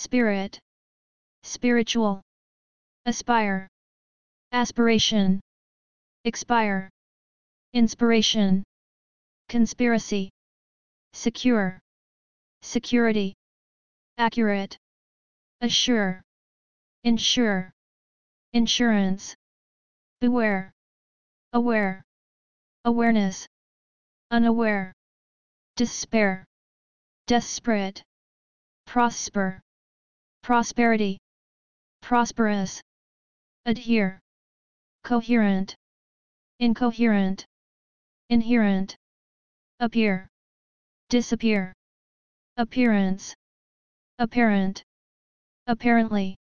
spirit, spiritual, aspire, aspiration, expire, inspiration, conspiracy, secure, security, accurate, assure, ensure, insurance, beware, aware, awareness, unaware, despair, desperate, prosper, prosperity, prosperous, adhere, coherent, incoherent, inherent, appear, disappear, appearance, apparent, apparently,